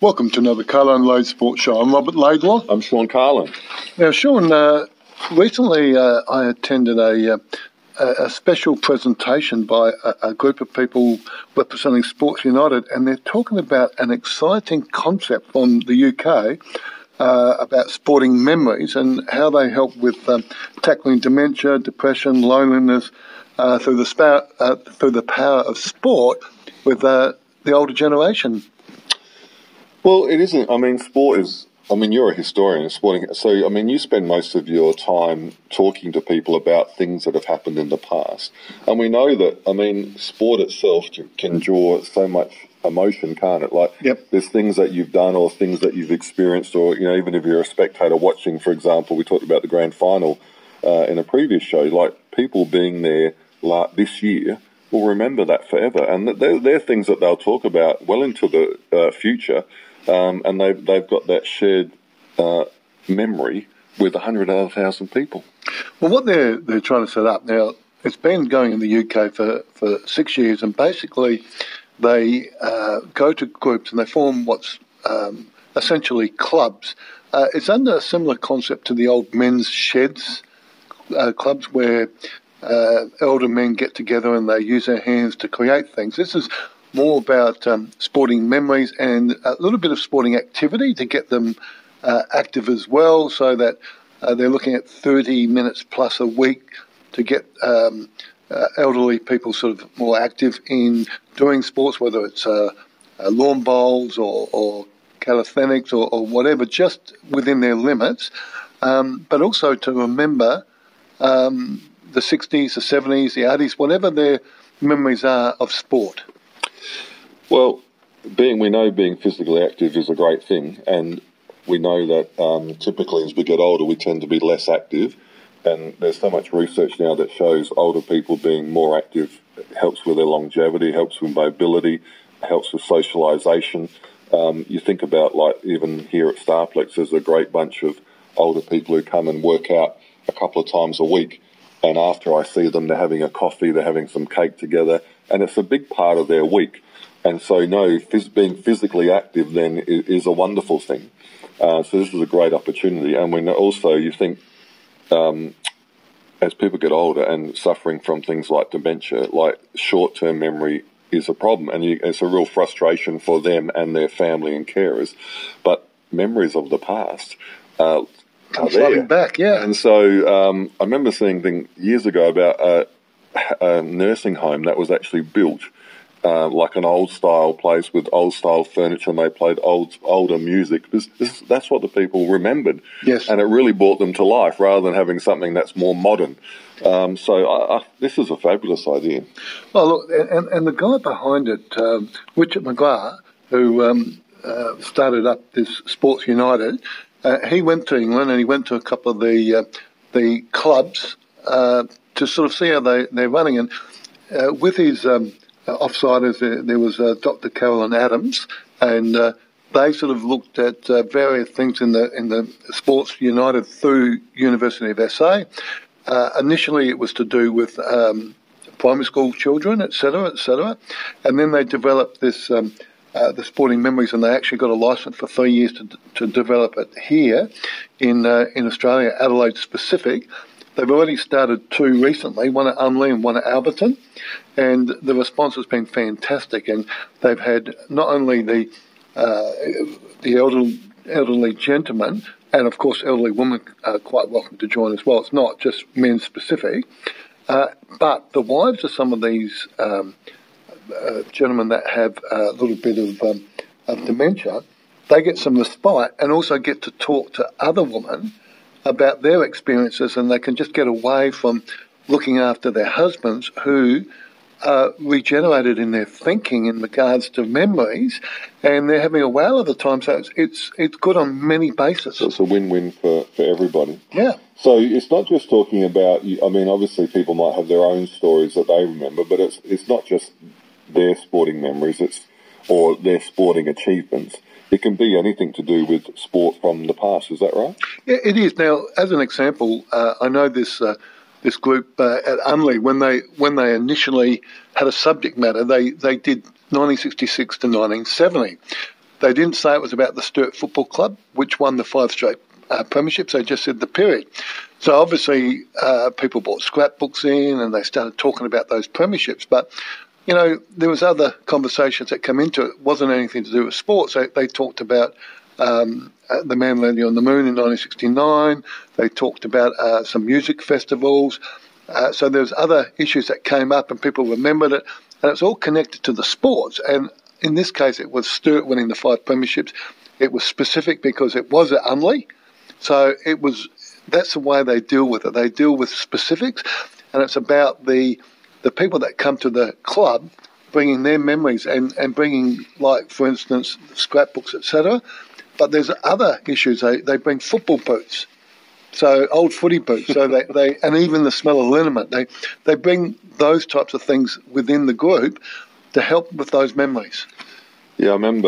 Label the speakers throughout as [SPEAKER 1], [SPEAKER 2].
[SPEAKER 1] Welcome to another Carlo and Lade Sports Show. I'm Robert Laidlaw.
[SPEAKER 2] I'm Sean Carlin.
[SPEAKER 1] Now, Sean, recently I attended a special presentation by a group of people representing Sports United, and they're talking about an exciting concept from the UK about sporting memories and how they help with tackling dementia, depression, loneliness through the power of sport with the older generation.
[SPEAKER 2] Well, it isn't. I mean, sport is... I mean, you're a historian of sporting. So, I mean, you spend most of your time talking to people about things that have happened in the past. And we know that, I mean, sport itself can draw so much emotion, can't it? Like,
[SPEAKER 1] yep.
[SPEAKER 2] There's things that you've done or things that you've experienced, or, you know, even if you're a spectator watching, for example, we talked about the grand final in a previous show, like people being there this year will remember that forever. And they're things that they'll talk about well into the future. And they've got that shared memory with 100,000 people.
[SPEAKER 1] Well, what they're trying to set up now, it's been going in the UK for 6 years, and basically they go to groups and they form what's essentially clubs. It's under a similar concept to the old men's sheds clubs where elder men get together and they use their hands to create things. This is more about sporting memories and a little bit of sporting activity to get them active as well, so that they're looking at 30 minutes plus a week to get elderly people sort of more active in doing sports, whether it's lawn bowls or calisthenics or whatever, just within their limits, but also to remember the 60s, the 70s, the 80s, whatever their memories are of sport.
[SPEAKER 2] Well, we know being physically active is a great thing, and we know that typically as we get older we tend to be less active, and there's so much research now that shows older people being more active helps with their longevity, helps with mobility, helps with socialisation. You think about, like, even here at Starplex, there's a great bunch of older people who come and work out a couple of times a week, and after I see them, they're having a coffee, they're having some cake together, and it's a big part of their week. And so, being physically active then is a wonderful thing. So this is a great opportunity. And we know also, you think, as people get older and suffering from things like dementia, like short-term memory is a problem. And it's a real frustration for them and their family and carers. But memories of the past are there.
[SPEAKER 1] Back, yeah.
[SPEAKER 2] And so I remember seeing years ago about a nursing home that was actually built like an old-style place with old-style furniture, and they played older music. That's what the people remembered.
[SPEAKER 1] Yes. And
[SPEAKER 2] it really brought them to life rather than having something that's more modern. So this is a fabulous idea.
[SPEAKER 1] Well, look, and the guy behind it, Richard McGrath, who started up this Sports United, he went to England and he went to a couple of the clubs to sort of see how they're running. And with his offsiders, there was Dr. Carolyn Adams, and they sort of looked at various things in the Sports United through University of SA. Initially, it was to do with primary school children, etc., and then they developed this the sporting memories, and they actually got a license for 3 years to develop it here in Australia, Adelaide specific. They've already started 2 recently, one at Unley and one at Alberton, and the response has been fantastic. And they've had not only the elderly gentlemen and, of course, elderly women are quite welcome to join as well. It's not just men specific, but the wives of some of these gentlemen that have a little bit of dementia, they get some respite and also get to talk to other women about their experiences, and they can just get away from looking after their husbands who are regenerated in their thinking in regards to memories, and they're having a whale of the time. So it's good on many bases.
[SPEAKER 2] So it's a win-win for everybody.
[SPEAKER 1] Yeah.
[SPEAKER 2] So it's not just talking about, I mean, obviously people might have their own stories that they remember, but it's not just their sporting memories, or their sporting achievements. It can be anything to do with sport from the past. Is that right?
[SPEAKER 1] Yeah, it is. Now, as an example, I know this group at Unley, when they initially had a subject matter, they did 1966 to 1970. They didn't say it was about the Sturt Football Club, which won the 5 straight premierships. They just said the period. So obviously people bought scrapbooks in and they started talking about those premierships. But, you know, there was other conversations that come into it. It wasn't anything to do with sports. They talked about the Man Landing on the Moon in 1969. They talked about some music festivals. So there was other issues that came up and people remembered it. And it's all connected to the sports. And in this case, it was Sturt winning the 5 premierships. It was specific because it was at Unley. So that's the way they deal with it. They deal with specifics. And it's about the people that come to the club bringing their memories and bringing, like, for instance, scrapbooks, etc. But there's other issues. They bring football boots. So old footy boots, so they and even the smell of liniment. They bring those types of things within the group to help with those memories.
[SPEAKER 2] Yeah, I remember.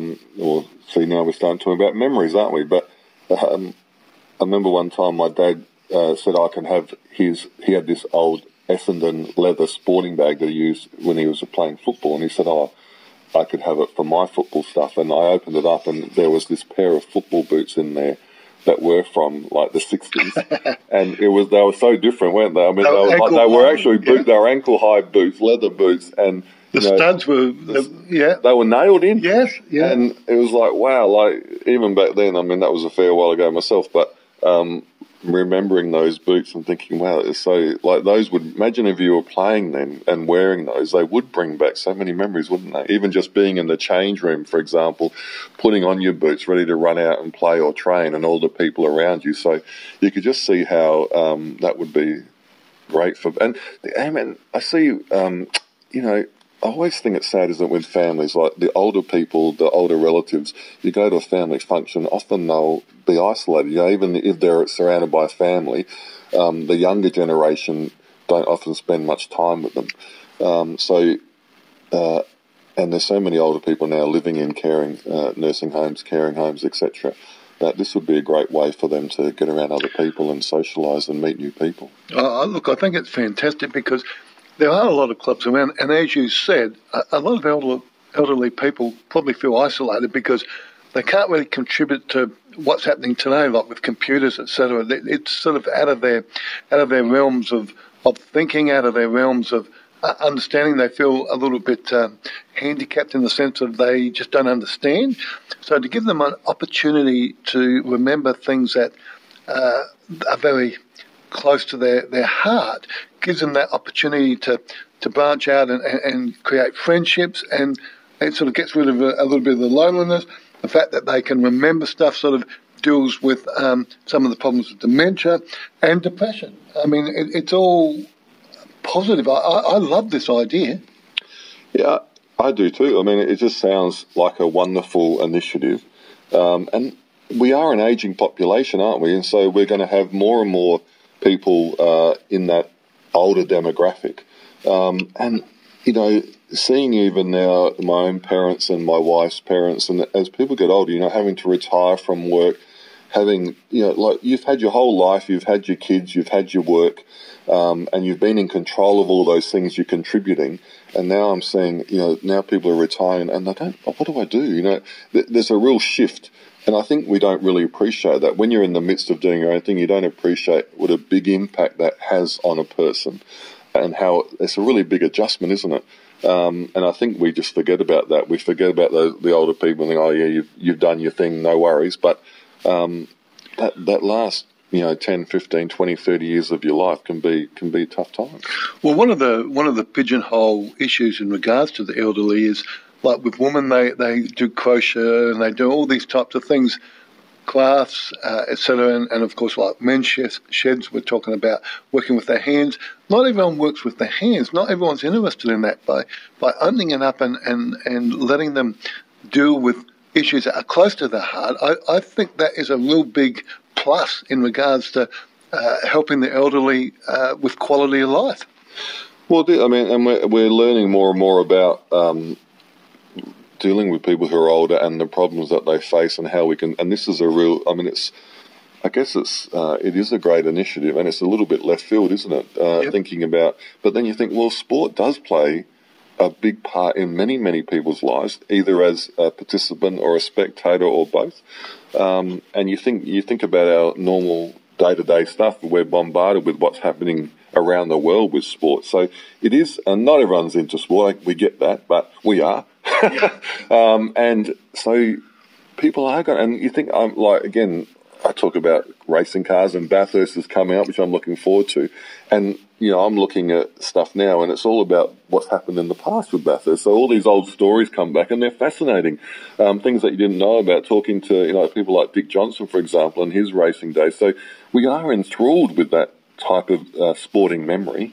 [SPEAKER 2] See, now we're starting to talk about memories, aren't we? But I remember one time my dad said I can have his. He had this old Essendon leather sporting bag that he used when he was playing football, and he said, I could have it for my football stuff. And I opened it up, and there was this pair of football boots in there that were from like the 60s, and they were so different, weren't they? I mean, they were actually they were ankle high boots, leather boots, and
[SPEAKER 1] the studs were
[SPEAKER 2] they were nailed in.
[SPEAKER 1] Yes, yeah.
[SPEAKER 2] And it was like, wow, like even back then, I mean, that was a fair while ago myself, but remembering those boots and thinking, wow, it's so like those would imagine if you were playing them and wearing those, they would bring back so many memories, wouldn't they? Even just being in the change room, for example, putting on your boots ready to run out and play or train, and all the people around you. So you could just see how that would be great for. And I mean, I see, you know, I always think it's sad, isn't it, with families, like the older people, the older relatives, you go to a family function, often they'll be isolated, you know, even if they're surrounded by a family, the younger generation don't often spend much time with them. And there's so many older people now living in caring, nursing homes, caring homes, etc., that this would be a great way for them to get around other people and socialise and meet new people.
[SPEAKER 1] Look, I think it's fantastic because there are a lot of clubs around, and as you said, a lot of elderly people probably feel isolated because they can't really contribute to what's happening today, like with computers, etc. It's sort of out of their realms of thinking, out of their realms of understanding. They feel a little bit handicapped in the sense of they just don't understand. So to give them an opportunity to remember things that are very close to their heart gives them that opportunity to branch out and create friendships, and it sort of gets rid of a little bit of the loneliness. The fact that they can remember stuff sort of deals with some of the problems of dementia and depression. I mean, it's all positive. I love this idea.
[SPEAKER 2] Yeah, I do too. I mean, it just sounds like a wonderful initiative. And we are an ageing population, aren't we? And so we're going to have more and more people in that older demographic. And, you know, seeing even now my own parents and my wife's parents, and as people get older, you know, having to retire from work, having, you know, like you've had your whole life, you've had your kids, you've had your work, and you've been in control of all those things you're contributing. And now I'm seeing, you know, now people are retiring and they don't, what do I do? You know, there's a real shift. And I think we don't really appreciate that. When you're in the midst of doing your own thing, you don't appreciate what a big impact that has on a person and how it's a really big adjustment, isn't it? And I think we just forget about that. We forget about the older people and think, oh, yeah, you've done your thing, no worries. But that last, you know, 10, 15, 20, 30 years of your life can be tough times.
[SPEAKER 1] Well, one of the pigeonhole issues in regards to the elderly is, like with women, they do crochet and they do all these types of things, crafts, etc. And of course, like men's sheds, we're talking about working with their hands. Not everyone works with their hands. Not everyone's interested in that. By opening it up and letting them deal with issues that are close to their heart, I think that is a real big plus in regards to helping the elderly with quality of life.
[SPEAKER 2] Well, I mean, and we're learning more and more about dealing with people who are older and the problems that they face and how we can. And this is a real. I mean, it is a great initiative, and it's a little bit left field, isn't it? Yep. Thinking about, but then you think, well, sport does play a big part in many, many people's lives, either as a participant or a spectator or both. And you think about our normal day-to-day stuff. We're bombarded with what's happening around the world with sport. So it is, and not everyone's into sport. We get that, but we are. And so people are going, and you think, again, I talk about racing cars, and Bathurst is coming up, which I'm looking forward to. And, I'm looking at stuff now, and it's all about what's happened in the past with Bathurst. So all these old stories come back, and they're fascinating. Things that you didn't know about, talking to, people like Dick Johnson, for example, and his racing days. So we are enthralled with that type of sporting memory.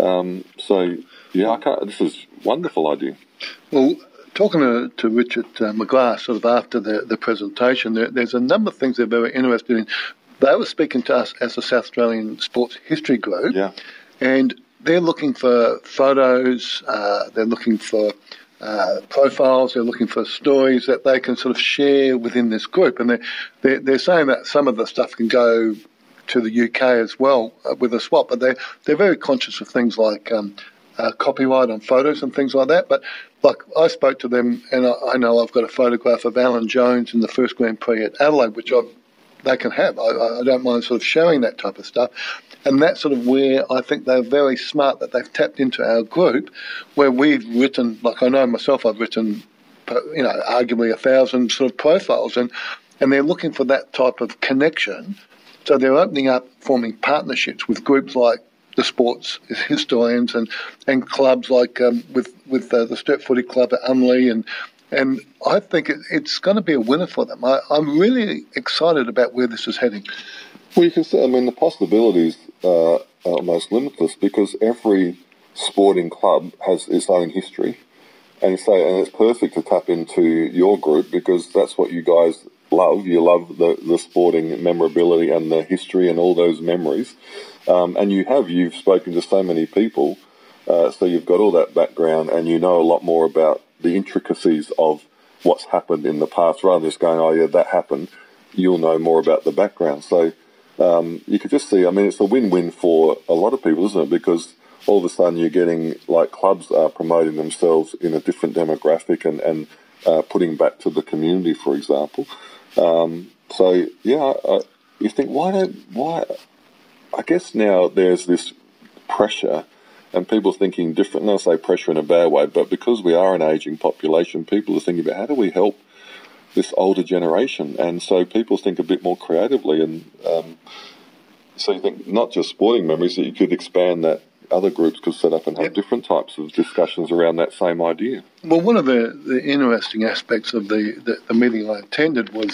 [SPEAKER 2] This is a wonderful idea.
[SPEAKER 1] Well, talking to Richard McGrath sort of after the presentation, there's a number of things they're very interested in. They were speaking to us as a South Australian Sports History Group, and they're looking for photos, they're looking for profiles, they're looking for stories that they can sort of share within this group. And they're saying that some of the stuff can go to the UK as well with a swap, but they're very conscious of things like copyright on photos and things like that. But like I spoke to them, and I know I've got a photograph of Alan Jones in the first Grand Prix at Adelaide, which they can have. I don't mind sort of showing that type of stuff. And that's sort of where I think they're very smart, that they've tapped into our group, where we've written, like I know myself, I've written, arguably 1,000 sort of profiles, and they're looking for that type of connection. So they're opening up, forming partnerships with groups like the sports historians and clubs like with the Sturt Footy Club at Unley, and I think it's going to be a winner for them. I'm really excited about where this is heading.
[SPEAKER 2] Well, you can see, the possibilities are almost limitless, because every sporting club has its own history, and it's perfect to tap into your group, because that's what you guys love. You love the sporting memorability and the history and all those memories. And you've spoken to so many people, so you've got all that background, and you know a lot more about the intricacies of what's happened in the past, rather than just going, oh yeah, that happened. You'll know more about the background. So you could just see, it's a win-win for a lot of people, isn't it? Because all of a sudden you're getting, like, clubs are promoting themselves in a different demographic and putting back to the community, for example. You think, why? I guess now there's this pressure, and people thinking different. And I say pressure in a bad way, but because we are an ageing population, people are thinking about how do we help this older generation, and so people think a bit more creatively. And so you think not just sporting memories, that you could expand that. Other groups could set up and have different types of discussions around that same idea.
[SPEAKER 1] Well, one of the interesting aspects of the meeting I attended was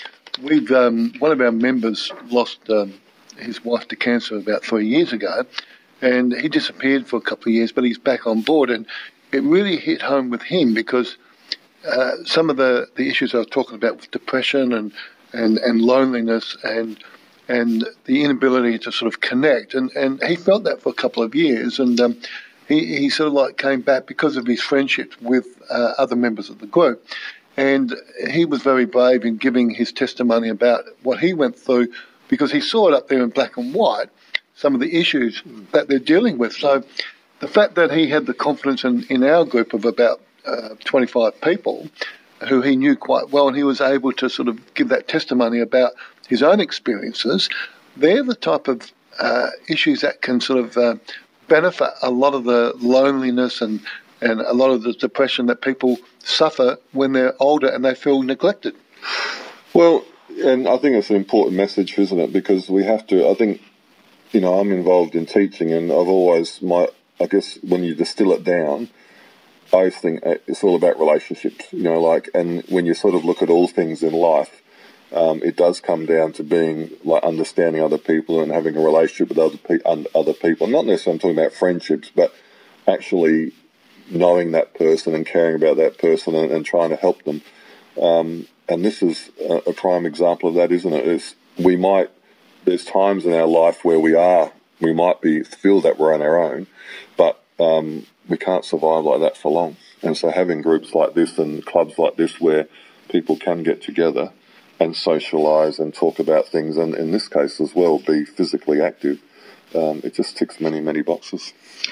[SPEAKER 1] one of our members lost his wife to cancer about 3 years ago, and he disappeared for a couple of years, but he's back on board, and it really hit home with him because some of the issues I was talking about with depression and loneliness and the inability to sort of connect. And he felt that for a couple of years, and he sort of like came back because of his friendships with other members of the group. And he was very brave in giving his testimony about what he went through, because he saw it up there in black and white, some of the issues that they're dealing with. So the fact that he had the confidence in our group of about 25 people who he knew quite well, and he was able to sort of give that testimony about his own experiences, they're the type of issues that can sort of benefit a lot of the loneliness and a lot of the depression that people suffer when they're older and they feel neglected.
[SPEAKER 2] Well, and I think it's an important message, isn't it? Because we have to, I think, I'm involved in teaching, and I've always, I guess when you distill it down, I think it's all about relationships, and when you sort of look at all things in life, it does come down to being like understanding other people and having a relationship with other people. Not necessarily I'm talking about friendships, but actually knowing that person and caring about that person and trying to help them. And this is a prime example of that, isn't it? There's times in our life where we might feel that we're on our own, but we can't survive like that for long. And so having groups like this and clubs like this where people can get together and socialise and talk about things, and in this case as well, be physically active, it just ticks many, many boxes.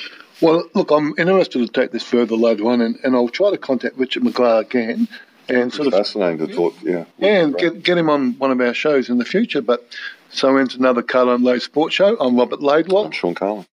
[SPEAKER 1] Well, look, I'm interested to take this further later on, and I'll try to contact Richard McGrath again. And
[SPEAKER 2] it's fascinating to talk,
[SPEAKER 1] and get him on one of our shows in the future. But so ends another Carlo and Lowe Sports Show. I'm Robert Laidlaw.
[SPEAKER 2] I'm Sean Carlin.